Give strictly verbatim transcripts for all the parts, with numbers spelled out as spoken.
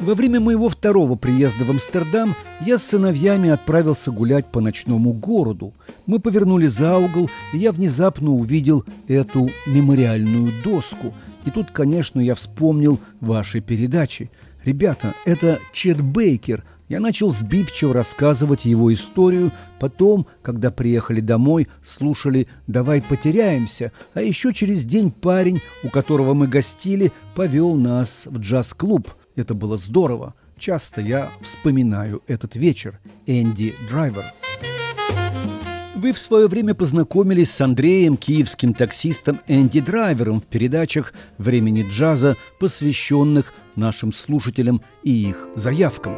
Во время моего второго приезда в Амстердам я с сыновьями отправился гулять по ночному городу. Мы повернули за угол, и я внезапно увидел эту мемориальную доску. И тут, конечно, я вспомнил ваши передачи. Ребята, это Чет Бейкер. Я начал сбивчиво рассказывать его историю. Потом, когда приехали домой, слушали «Давай потеряемся». А еще через день парень, у которого мы гостили, повел нас в джаз-клуб. Это было здорово. Часто я вспоминаю этот вечер. Энди Драйвер. Вы в свое время познакомились с Андреем, киевским таксистом Энди Драйвером в передачах «Времени джаза», посвященных нашим слушателям и их заявкам.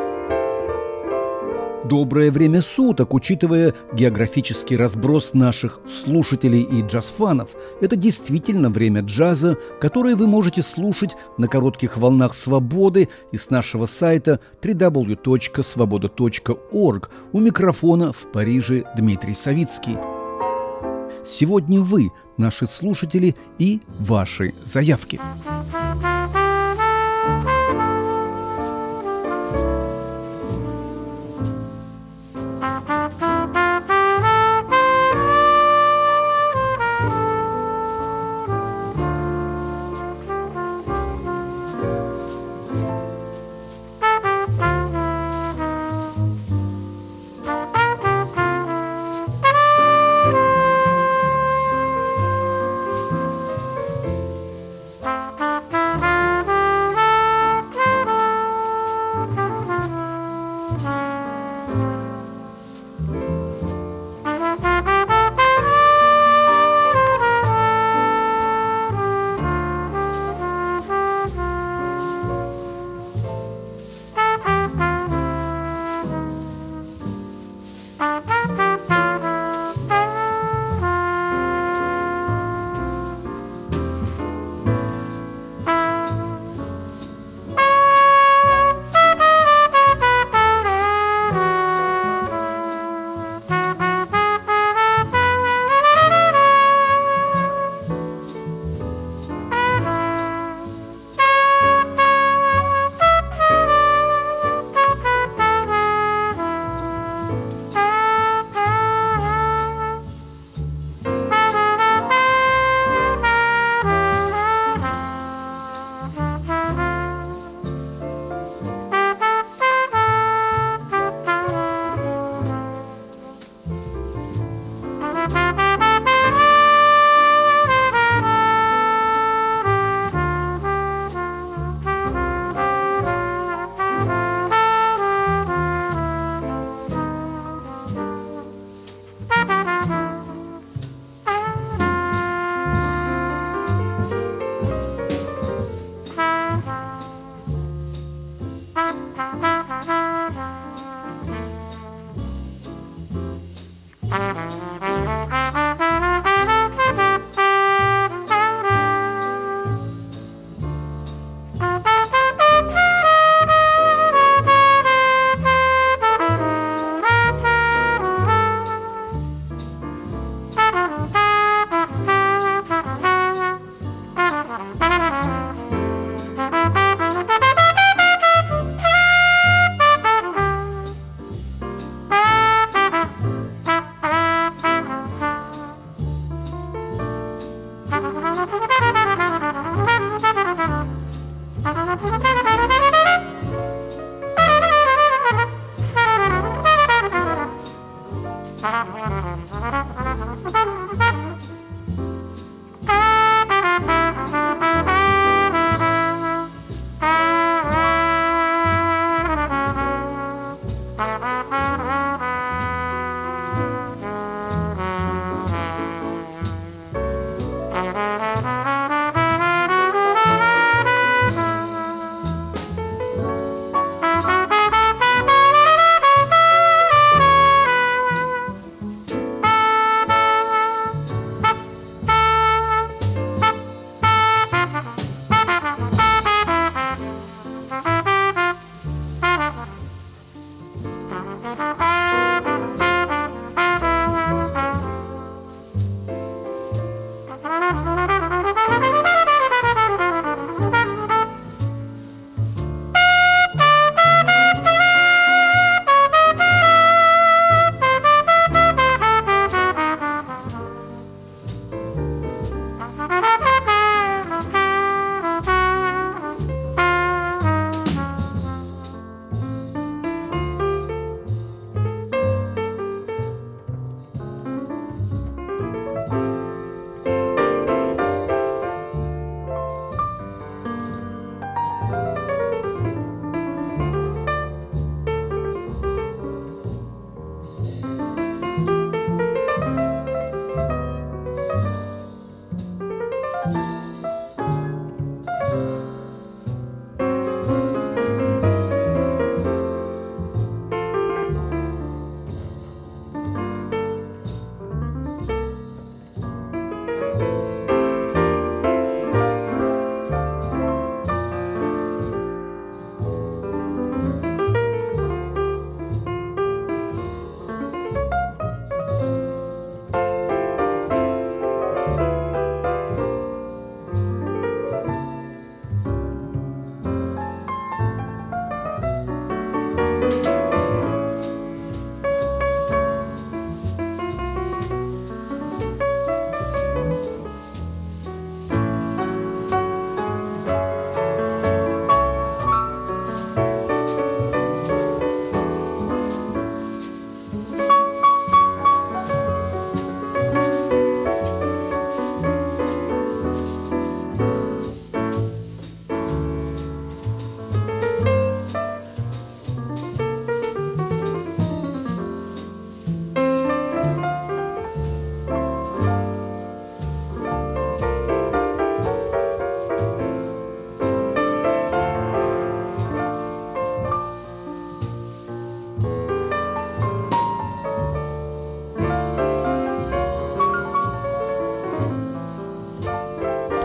Доброе время суток, учитывая географический разброс наших слушателей и джаз-фанов. Это действительно время джаза, которое вы можете слушать на коротких волнах свободы и с нашего сайта дабл ю дабл ю дабл ю точка свобода точка орг. У микрофона в Париже Дмитрий Савицкий. Сегодня вы, наши слушатели, и ваши заявки.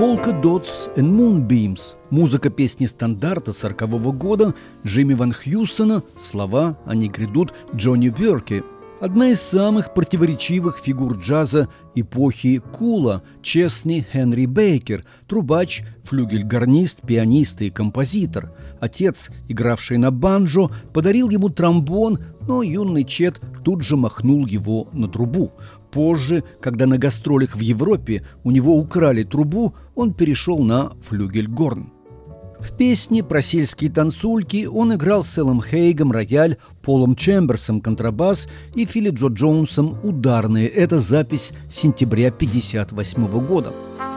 Polka Dots and Moonbeams. Музыка песни стандарта сорокового года Джимми Ван Хьюсона, слова «Они грядут» Джонни Верки. Одна из самых противоречивых фигур джаза эпохи Кула – Честни Хенри Бейкер, трубач, флюгель-гарнист, пианист и композитор. Отец, игравший на банджо, подарил ему тромбон, но юный Чет тут же махнул его на трубу. Позже, когда на гастролях в Европе у него украли трубу, он перешел на флюгель-горн. В песне про сельские танцульки он играл с Эллом Хейгом рояль, Полом Чемберсом контрабас и Филли Джо Джонсом ударные. Это запись сентября пятьдесят восьмого года.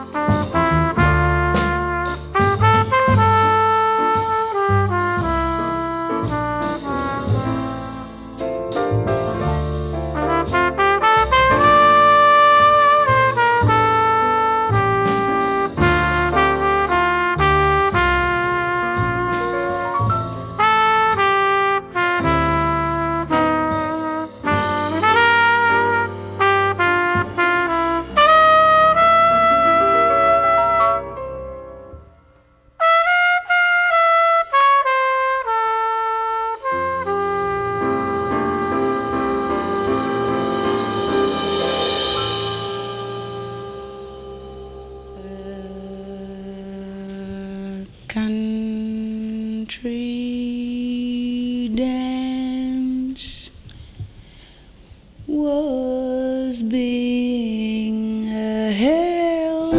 Country dance was being held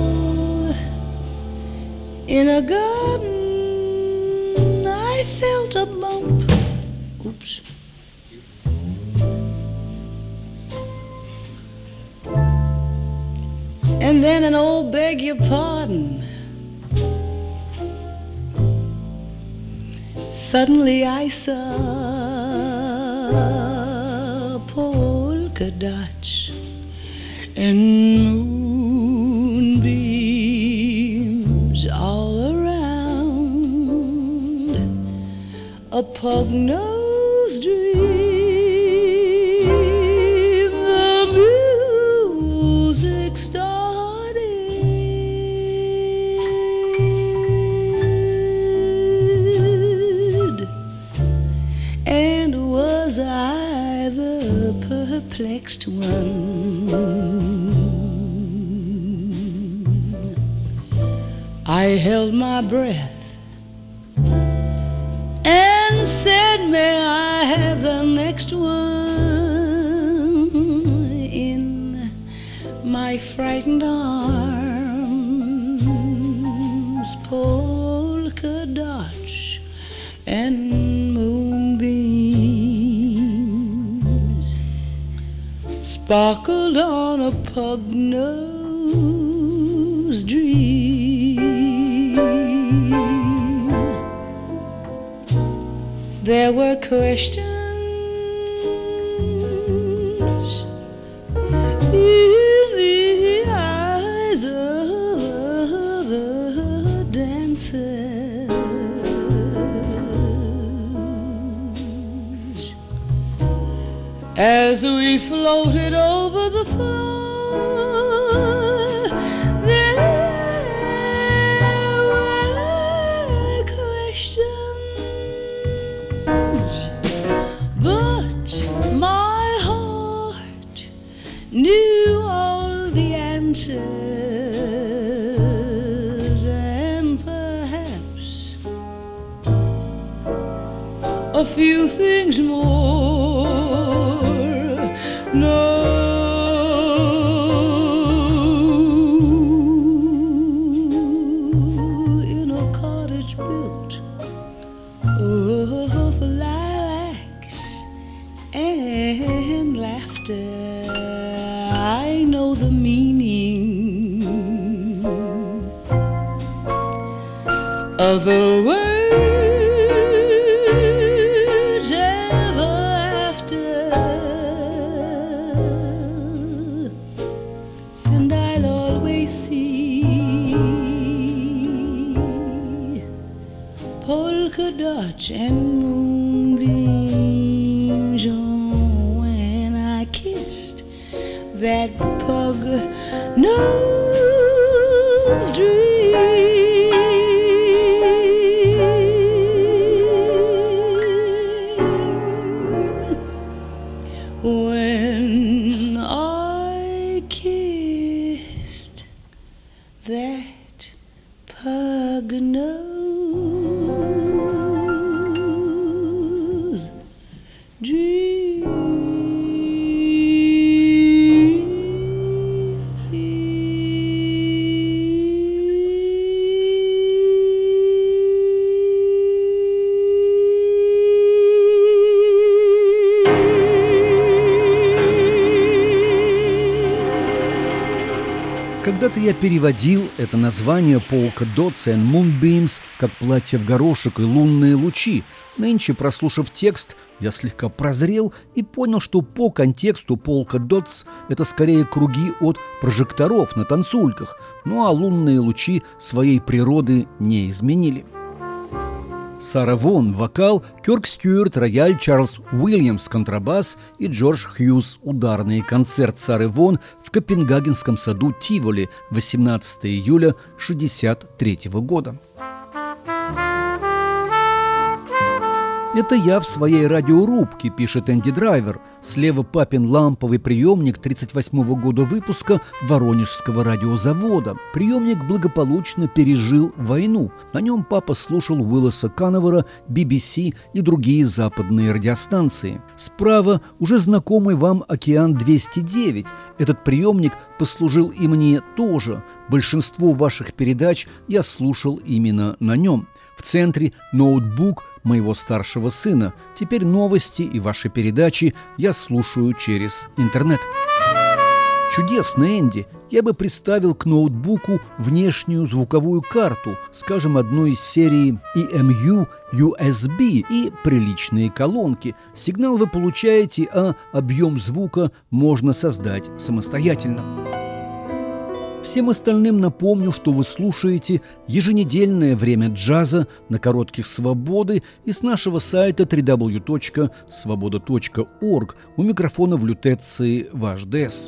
in a garden. I felt a bump. Oops. And then an old beg your pardon. Suddenly I saw polka dots and moonbeams all around, a pug-nosed dream. The music started, and was I the perplexed one? I held my breath and said, may I have the next one? In my frightened arms, polka dots and moonbeams sparkled on a pug-nosed dream. There were questions in the eyes of the dancers as we floated over the floor. There were questions, but my heart knew all the answers, and perhaps a few things more. No, in a cottage built of lilacs and laughter, I know the meaning of the words ever after, and I'll always see polka dots and moonbeams when I kissed that pug-nosed lover's dream. When I kissed that pug nose, Когда-то я переводил это название Polka Dots and Moonbeams как «платье в горошек» и «лунные лучи». Нынче, прослушав текст, я слегка прозрел и понял, что по контексту Polka Dots – это скорее круги от прожекторов на танцульках, ну а лунные лучи своей природы не изменили. Сара Вон – вокал, Кёрк Стюарт – рояль, Чарльз Уильямс – контрабас и Джордж Хьюз – ударный. Концерт Сары Вон в Копенгагенском саду Тиволи, восемнадцатого июля шестьдесят третьего года. «Это я в своей радиорубке», – пишет Энди Драйвер. Слева папин ламповый приемник тридцать восьмого года выпуска Воронежского радиозавода. Приемник благополучно пережил войну. На нем папа слушал Уиллоса Канавера, би би си и другие западные радиостанции. Справа уже знакомый вам «Океан двести девять». Этот приемник послужил и мне тоже. Большинство ваших передач я слушал именно на нем. В центре ноутбук моего старшего сына. Теперь новости и ваши передачи я слушаю через интернет. Чудесно, Энди. Я бы приставил к ноутбуку внешнюю звуковую карту, скажем, одной из серии и эм ю ю эс би и приличные колонки. Сигнал вы получаете, а объем звука можно создать самостоятельно. Всем остальным напомню, что вы слушаете еженедельное время джаза на коротких свободы и с нашего сайта дабл ю дабл ю дабл ю точка свобода точка орг. У микрофона в лютеции ваш Дэс.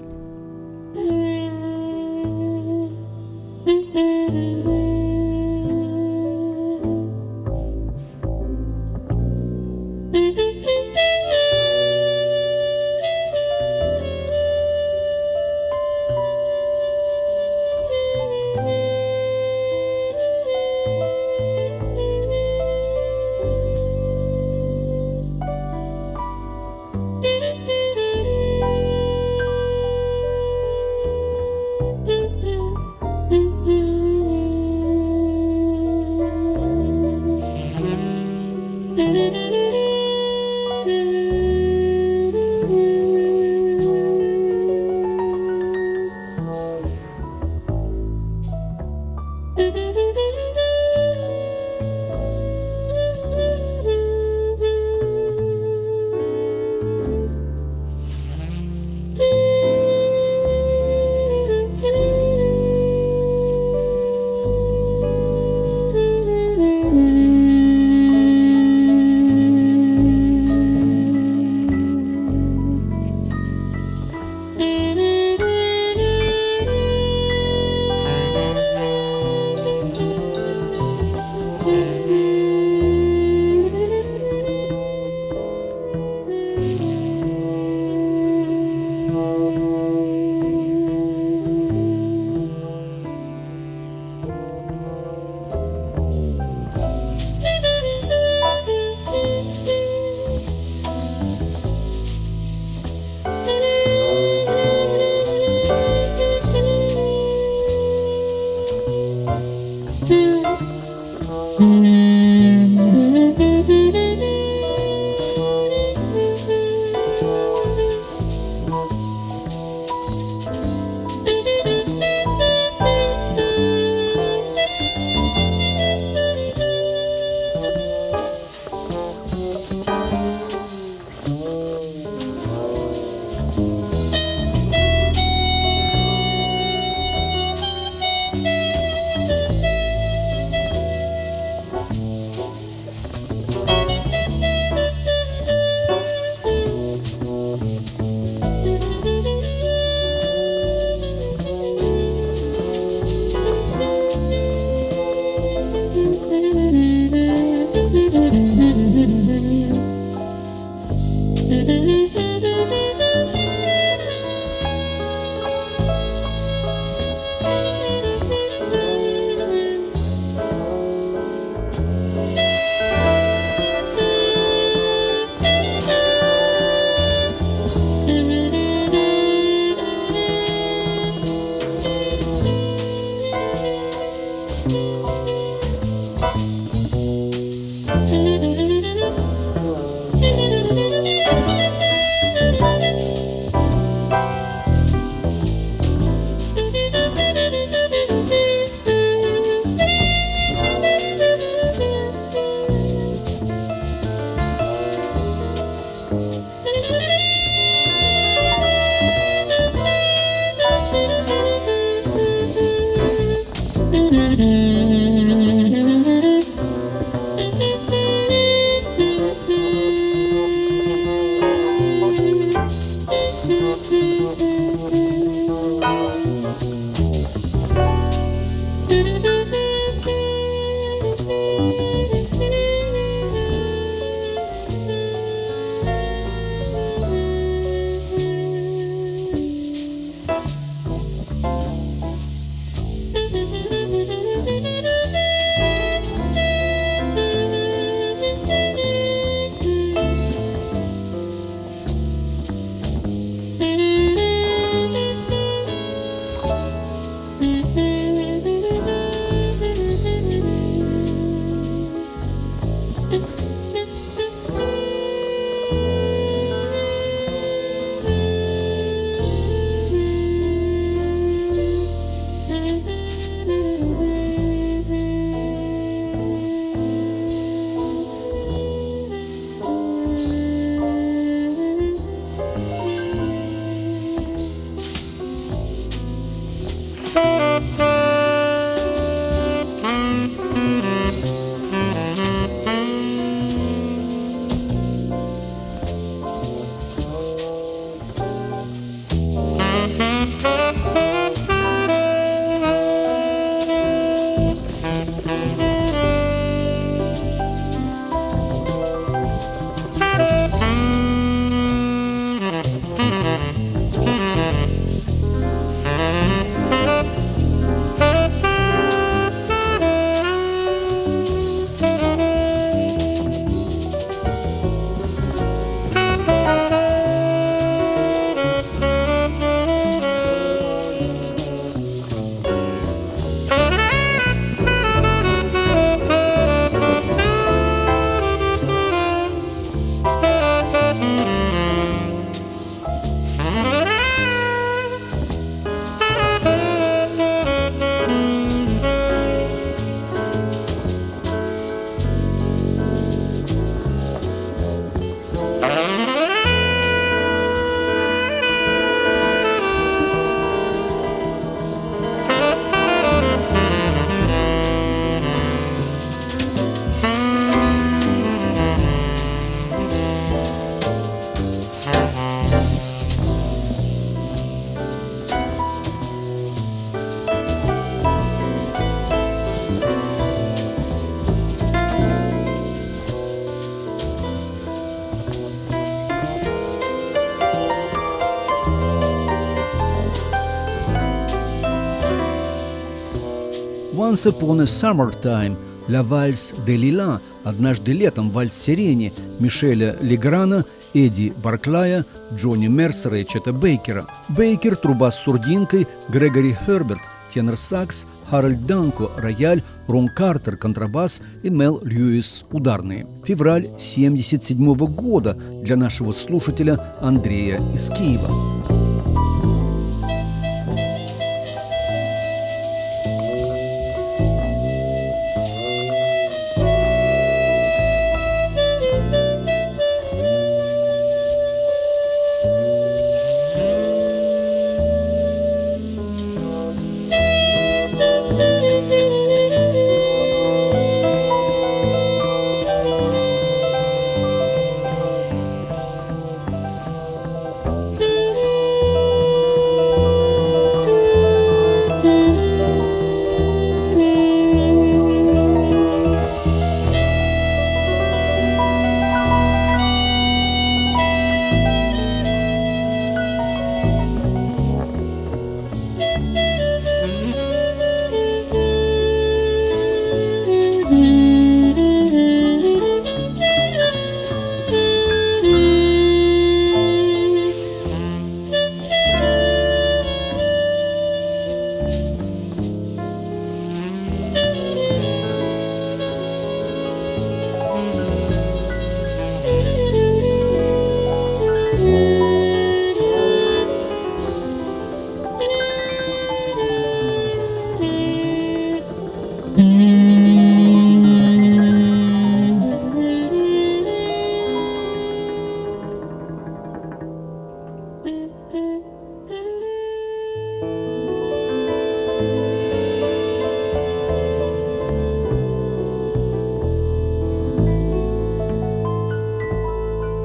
Once Upon a Summertime, La Valse de Lila, однажды летом, вальс сирени Мишеля Леграна, Эдди Барклая, Джонни Мерсера и Чета Бейкера. Бейкер – труба с сурдинкой, Грегори Херберт – тенор-сакс, Харальд Данко – рояль, Рон Картер – контрабас и Мел Льюис – ударные. Февраль семьдесят седьмого года для нашего слушателя Андрея из Киева.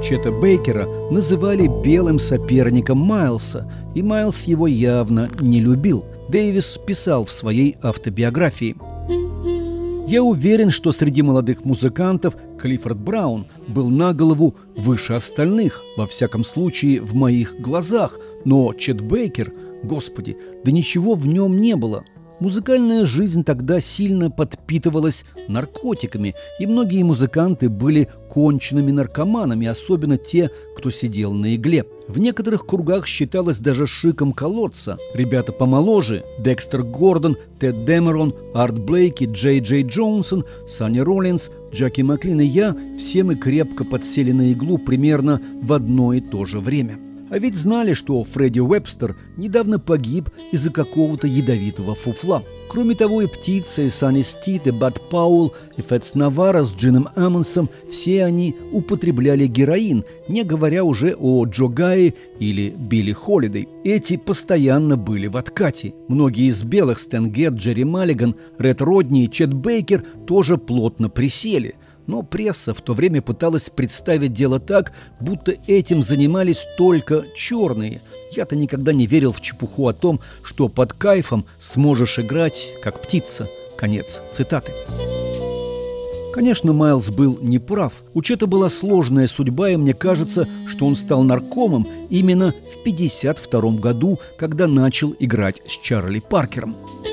Чета Бейкера называли белым соперником Майлса, и Майлс его явно не любил. Дэвис писал в своей автобиографии: «Я уверен, что среди молодых музыкантов Клиффорд Браун был на голову выше остальных, во всяком случае в моих глазах, но Чет Бейкер, господи, да ничего в нем не было». Музыкальная жизнь тогда сильно подпитывалась наркотиками, и многие музыканты были конченными наркоманами, особенно те, кто сидел на игле. В некоторых кругах считалось даже шиком колоться. Ребята помоложе – Декстер Гордон, Тед Дэмерон, Арт Блейки, Джей Джей Джонсон, Санни Роллинс, Джаки Маклин и я – все мы крепко подсели на иглу примерно в одно и то же время. А ведь знали, что Фредди Уэбстер недавно погиб из-за какого-то ядовитого фуфла. Кроме того, и Птица, и Санни Стит, и Бад Пауэлл, и Фэтс Наварро с Джином Аммонсом – все они употребляли героин, не говоря уже о Джо Гае или Билли Холидей. Эти постоянно были в откате. Многие из белых – Стэн Гетт, Джерри Маллиган, Ред Родни и Чет Бейкер – тоже плотно присели. Но пресса в то время пыталась представить дело так, будто этим занимались только черные. Я-то никогда не верил в чепуху о том, что под кайфом сможешь играть, как птица. Конец цитаты. Конечно, Майлз был неправ. У Чета была сложная судьба, и мне кажется, что он стал наркомом именно в пятьдесят втором году, когда начал играть с Чарли Паркером.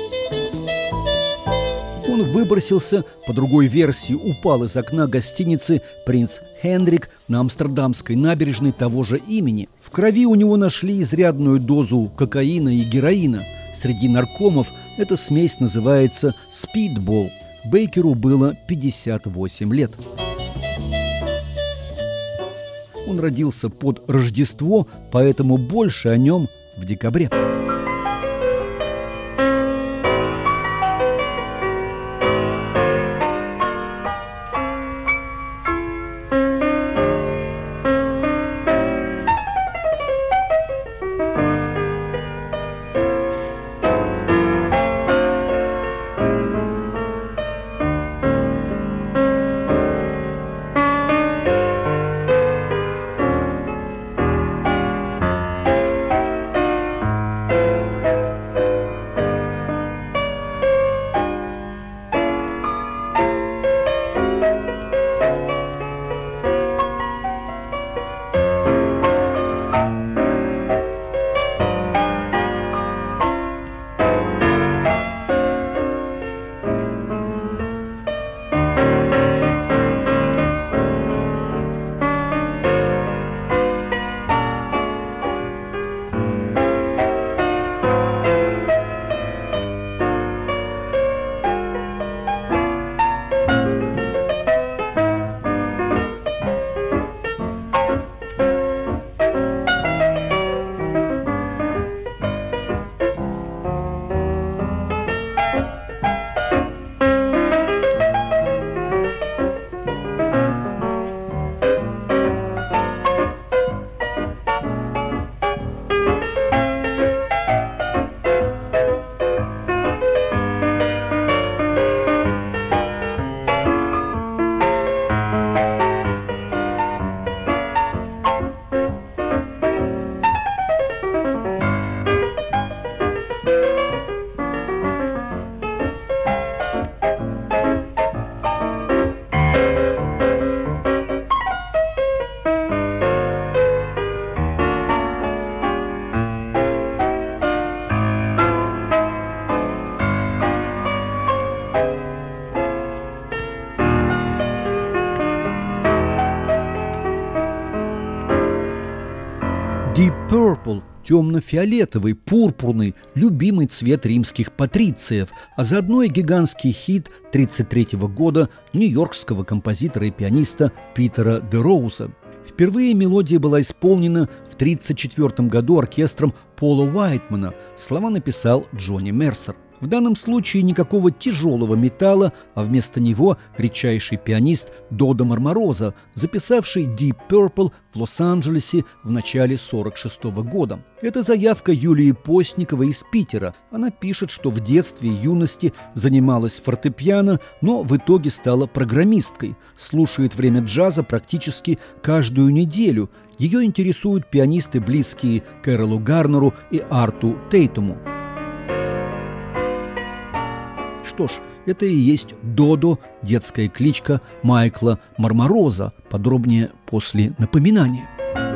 Он выбросился, по другой версии упал из окна гостиницы «Принц Хендрик» на амстердамской набережной того же имени. В крови у него нашли изрядную дозу кокаина и героина. Среди наркомов эта смесь называется «спидбол». Бейкеру было пятьдесят восемь лет. Он родился под Рождество, поэтому больше о нем в декабре. Deep Purple – темно-фиолетовый, пурпурный, любимый цвет римских патрициев, а заодно и гигантский хит тридцать третьего года нью-йоркского композитора и пианиста Питера де Роуза. Впервые мелодия была исполнена в тридцать четвёртом году оркестром Пола Уайтмана. Слова написал Джонни Мерсер. В данном случае никакого тяжелого металла, а вместо него редчайший пианист Додо Марморозо, записавший Deep Purple в Лос-Анджелесе в начале сорок шестого года. Это заявка Юлии Постниковой из Питера. Она пишет, что в детстве и юности занималась фортепиано, но в итоге стала программисткой. Слушает «Время джаза» практически каждую неделю. Ее интересуют пианисты, близкие к Эролу Гарнеру и Арту Тейтуму. Что ж, это и есть Додо, детская кличка Майкла Марморозо. Подробнее после напоминания.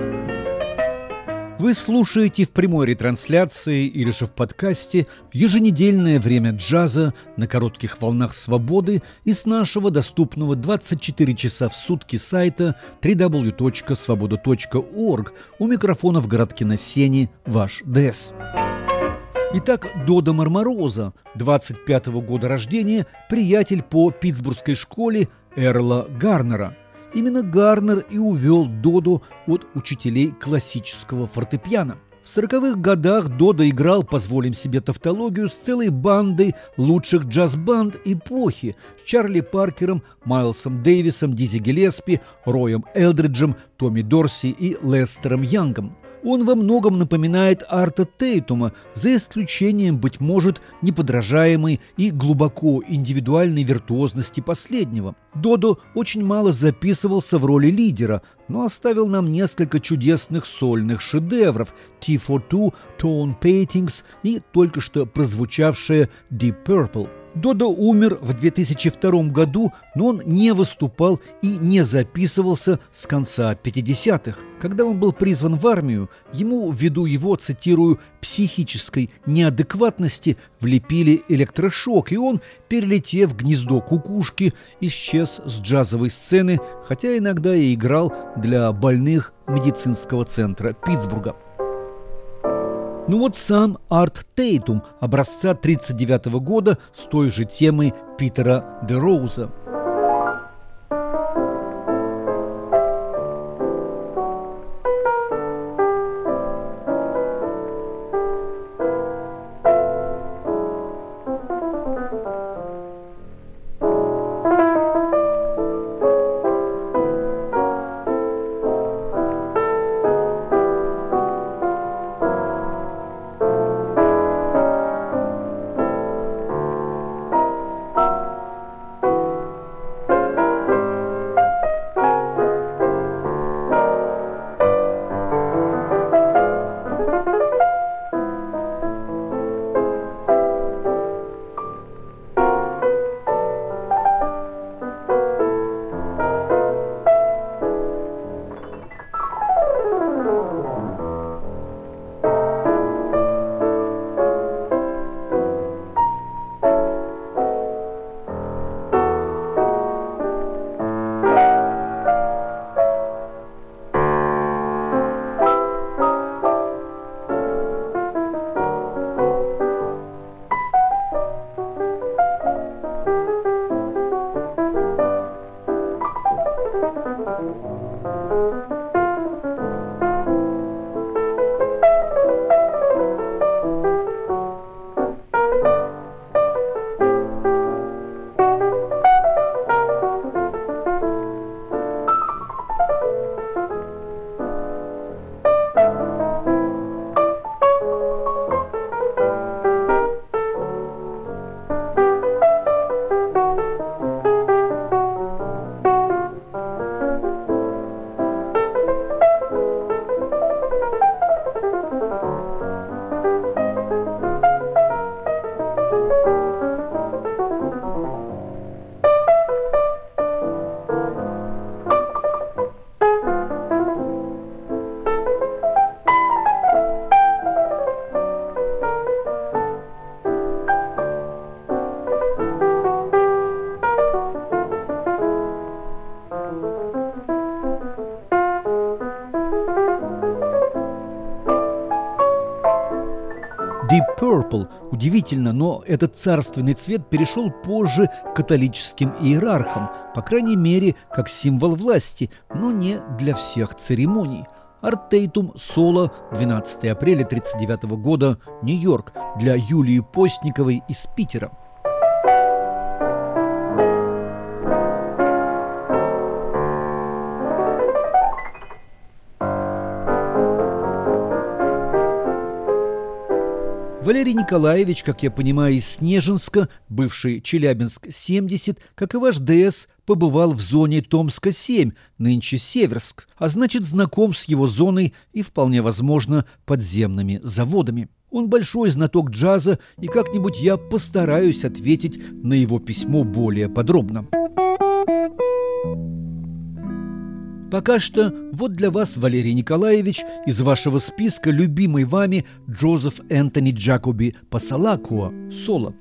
Вы слушаете в прямой ретрансляции или же в подкасте еженедельное «Время джаза» на коротких волнах свободы из нашего доступного двадцать четыре часа в сутки сайта дабл ю дабл ю дабл ю точка свобода точка орг. У микрофона в городке на Сене ваш ДЭС. Итак, Додо Марморозо, двадцать пятого года рождения, приятель по питтсбургской школе Эрола Гарнера. Именно Гарнер и увел Додо от учителей классического фортепиано. В сороковых годах Додо играл, позволим себе тавтологию, с целой бандой лучших джаз-банд эпохи с Чарли Паркером, Майлсом Дэвисом, Дизи Гиллеспи, Роем Элдриджем, Томми Дорси и Лестером Янгом. Он во многом напоминает Арта Тейтума, за исключением, быть может, неподражаемой и глубоко индивидуальной виртуозности последнего. Додо очень мало записывался в роли лидера, но оставил нам несколько чудесных сольных шедевров «Tea for Two», «Tone Paintings» и только что прозвучавшая «Deep Purple». Додо умер в две тысячи втором году, но он не выступал и не записывался с конца пятидесятых. Когда он был призван в армию, ему, ввиду его, цитирую, «психической неадекватности» влепили электрошок, и он, перелетев гнездо кукушки, исчез с джазовой сцены, хотя иногда и играл для больных медицинского центра Питтсбурга. Ну вот сам Арт Тейтум образца тридцать девятого года с той же темой Питера де Роуза. Deep Purple. Удивительно, но этот царственный цвет перешел позже к католическим иерархам, по крайней мере, как символ власти, но не для всех церемоний. Артейтум соло, двенадцатого апреля тысяча девятьсот тридцать девятого года, Нью-Йорк, для Юлии Постниковой из Питера. Валерий Николаевич, как я понимаю, из Снежинска, бывший Челябинск-семьдесят, как и ваш ДС, побывал в зоне Томска семь, нынче Северск, а значит знаком с его зоной и, вполне возможно, подземными заводами. Он большой знаток джаза, и как-нибудь я постараюсь ответить на его письмо более подробно. Пока что вот для вас, Валерий Николаевич, из вашего списка любимый вами Джозеф Энтони Джакоби Пасалакуа соло.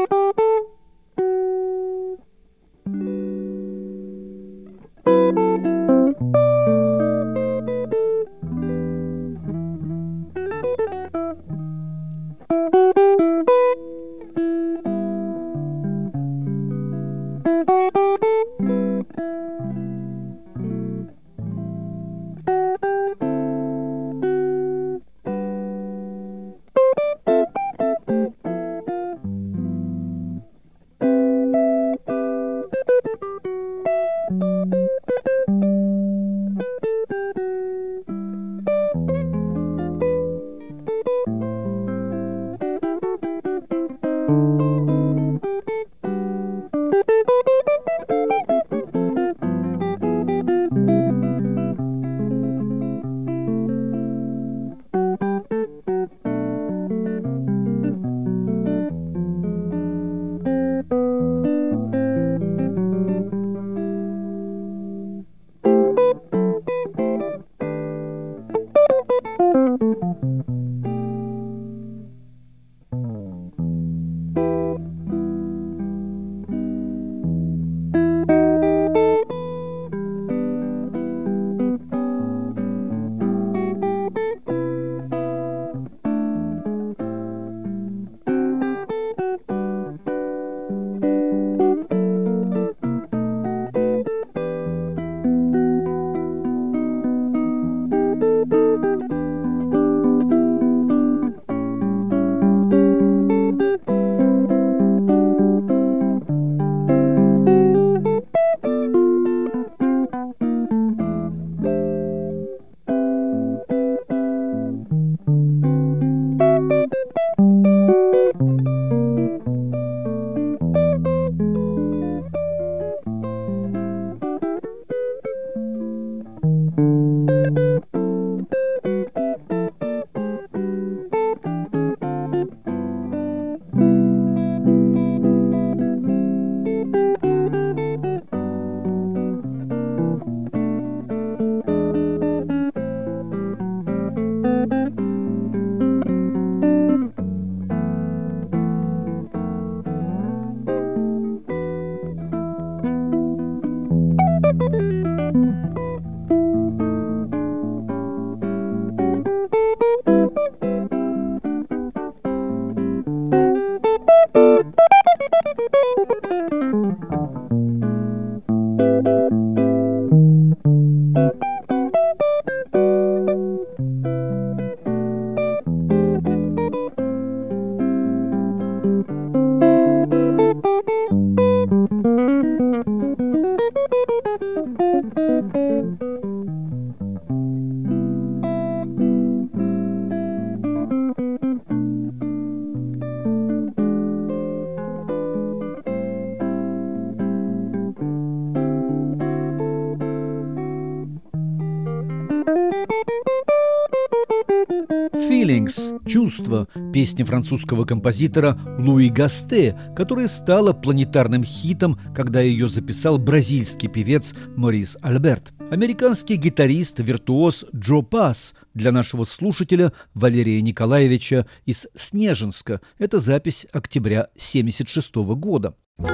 «Feelings» – «Чувство» – песня французского композитора Луи Гасте, которая стала планетарным хитом, когда ее записал бразильский певец Морис Альберт. Американский гитарист, виртуоз Джо Пасс для нашего слушателя Валерия Николаевича из Снежинска. Это запись октября семьдесят шестого года.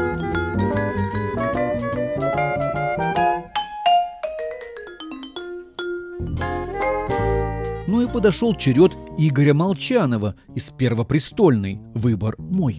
Ну и подошел черед Игоря Молчанова из «Первопрестольной». Выбор мой.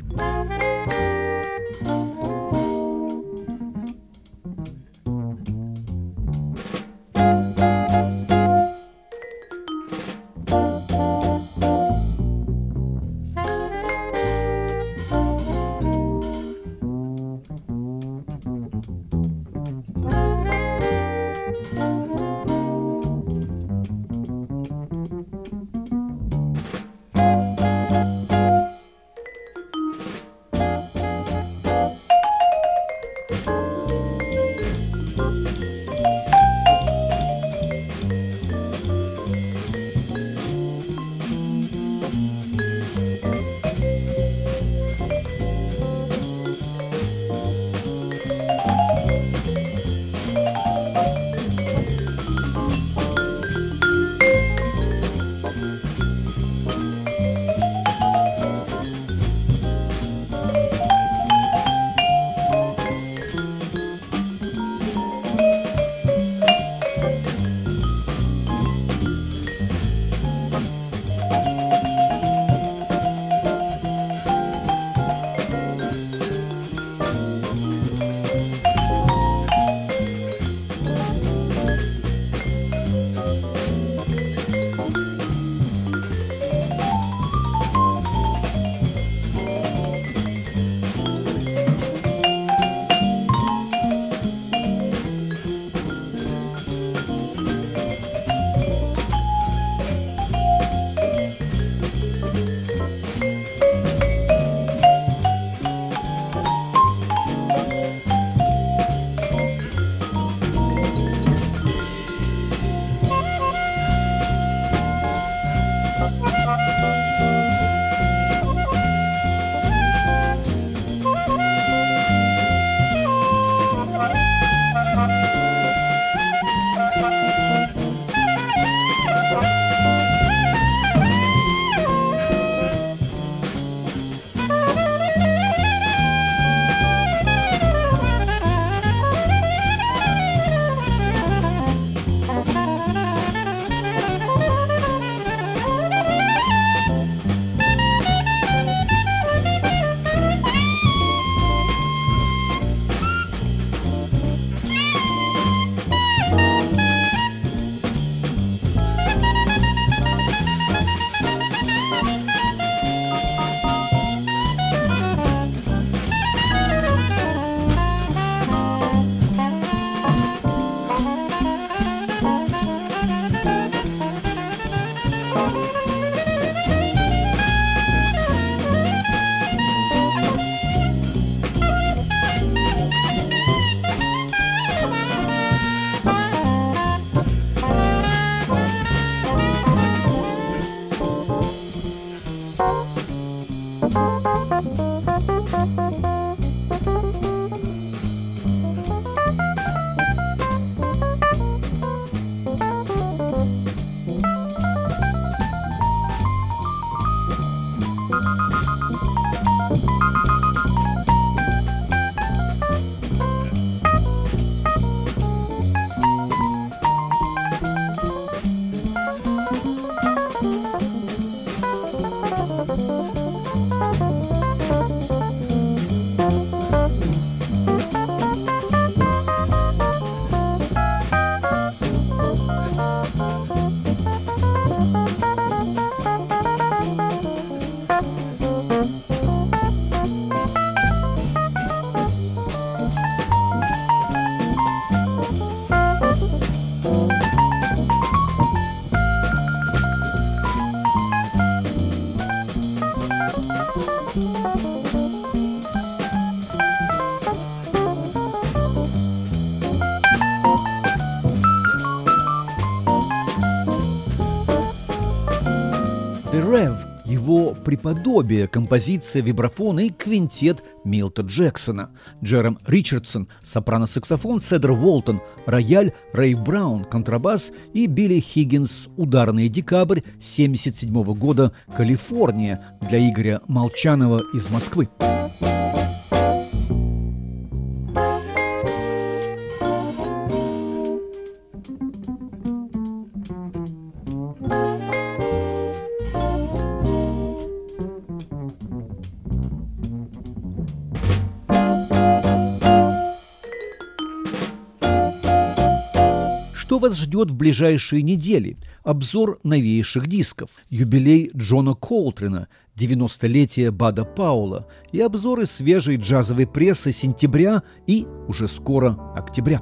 The Rev, его преподобие, композиция, вибрафон и квинтет Милта Джексона. Джером Ричардсон, сопрано-саксофон, Седер Уолтон, рояль, Рэй Браун, контрабас и Билли Хиггинс, ударный декабрь семьдесят седьмого года, Калифорния, для Игоря Молчанова из Москвы. Что вас ждет в ближайшие недели? Обзор новейших дисков, юбилей Джона Колтрена, девяностолетие Бада Паула и обзоры свежей джазовой прессы сентября и уже скоро октября.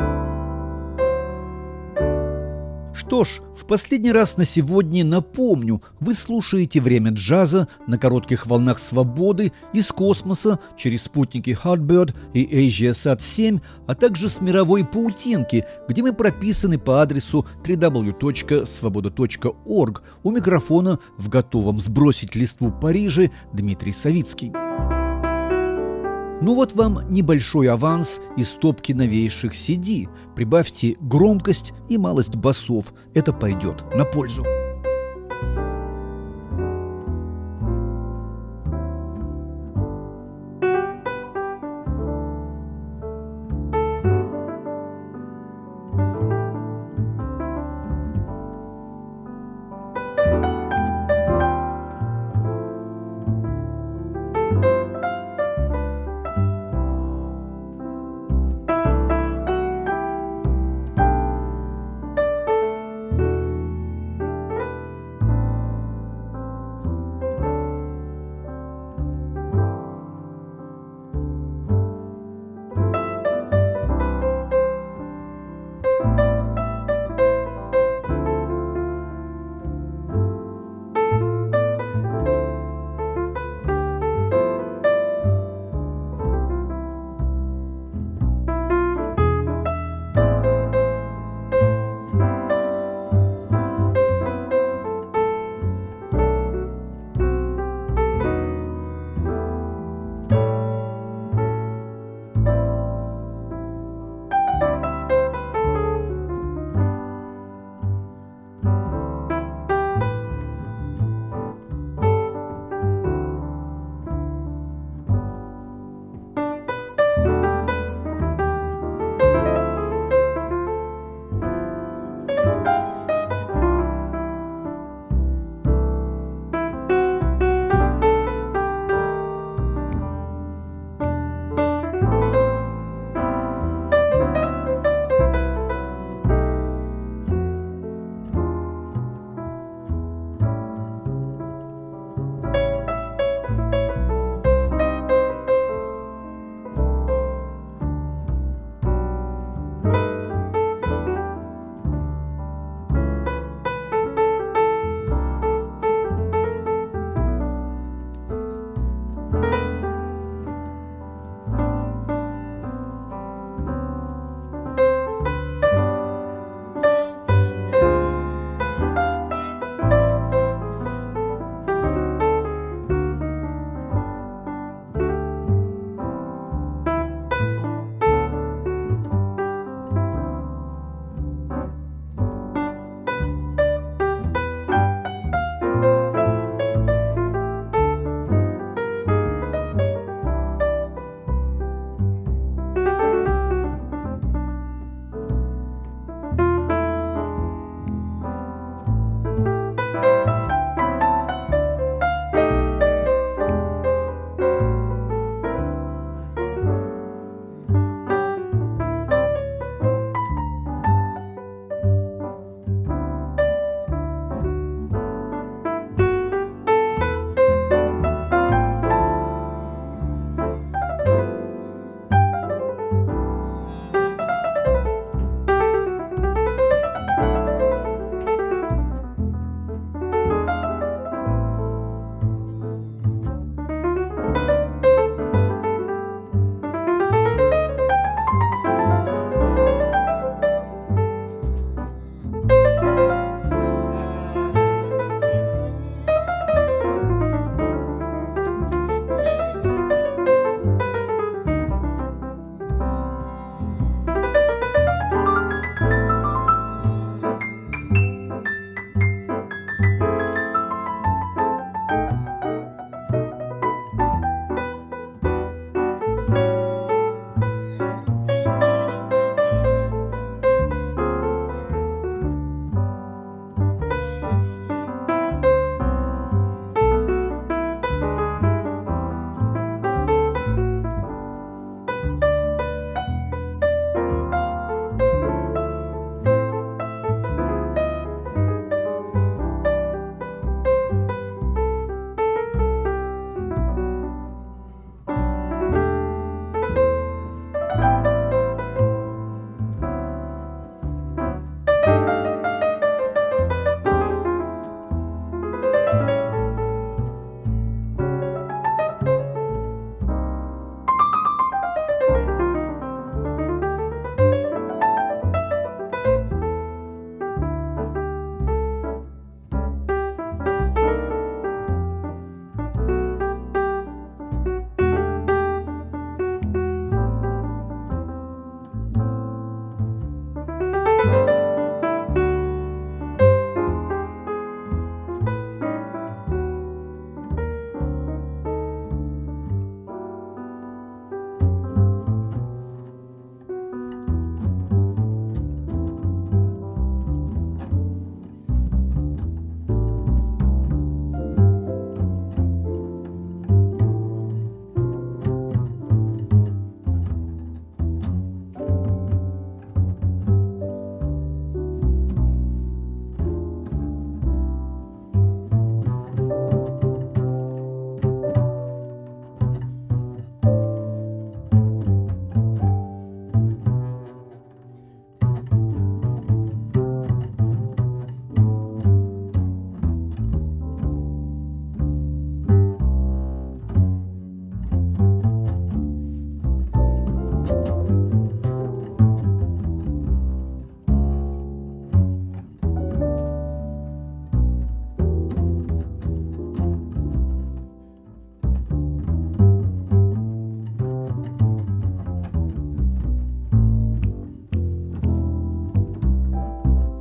Что ж, в последний раз на сегодня напомню, вы слушаете «Время джаза» на коротких волнах свободы из космоса через спутники Hotbird и AsiaSat семь, а также с мировой паутинки, где мы прописаны по адресу дабл ю дабл ю дабл ю точка свобода точка орг. У микрофона в готовом сбросить листву Париже Дмитрий Савицкий. Ну вот вам небольшой аванс из стопки новейших си ди. Прибавьте громкость и малость басов. Это пойдет на пользу.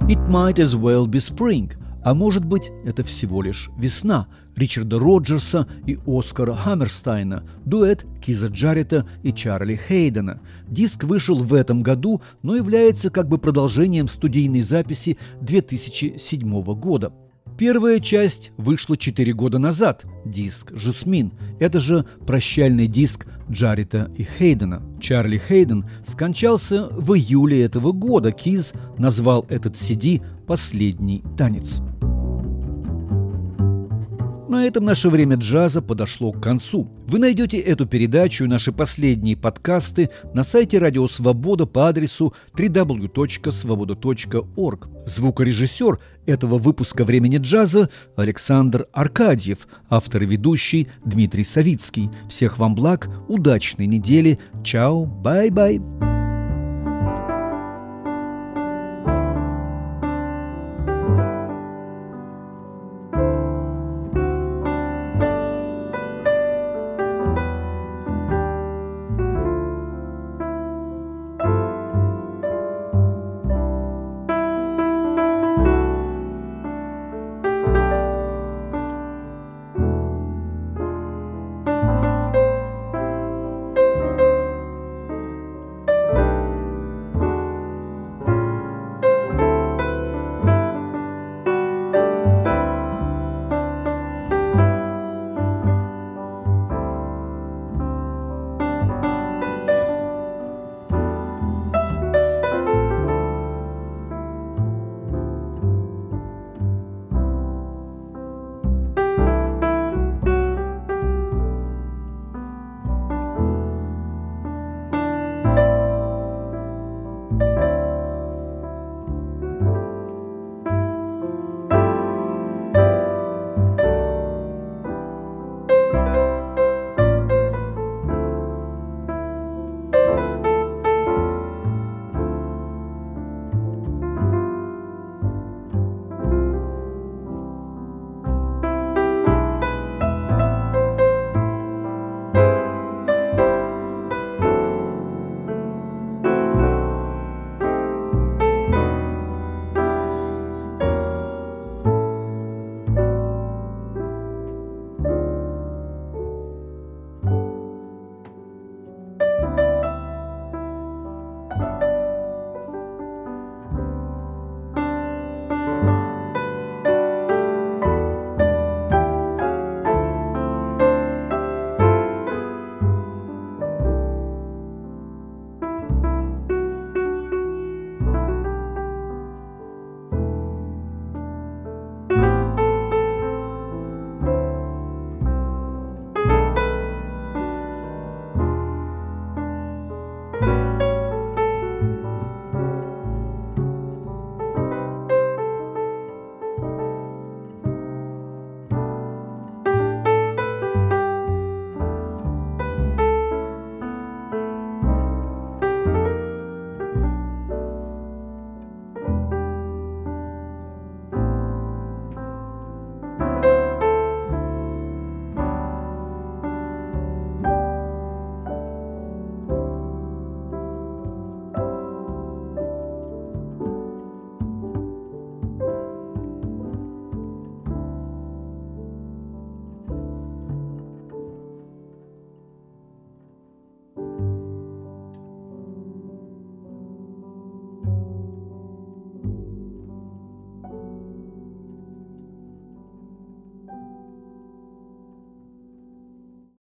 It might as well be spring. А может быть, это всего лишь весна Ричарда Роджерса и Оскара Хаммерстайна, дуэт Киза Джаррета и Чарли Хейдена. Диск вышел в этом году, но является как бы продолжением студийной записи две тысячи седьмого года. Первая часть вышла четыре года назад, диск «Жасмин». Это же прощальный диск Джаррета и Хейдена. Чарли Хейден скончался в июле этого года. Киз назвал этот си ди «Последний танец». На этом наше время джаза подошло к концу. Вы найдете эту передачу и наши последние подкасты на сайте Радио Свобода по адресу дабл ю дабл ю дабл ю точка свобода точка орг. Звукорежиссер этого выпуска «Времени джаза» Александр Аркадьев, автор и ведущий Дмитрий Савицкий. Всех вам благ, удачной недели. Чао, бай-бай.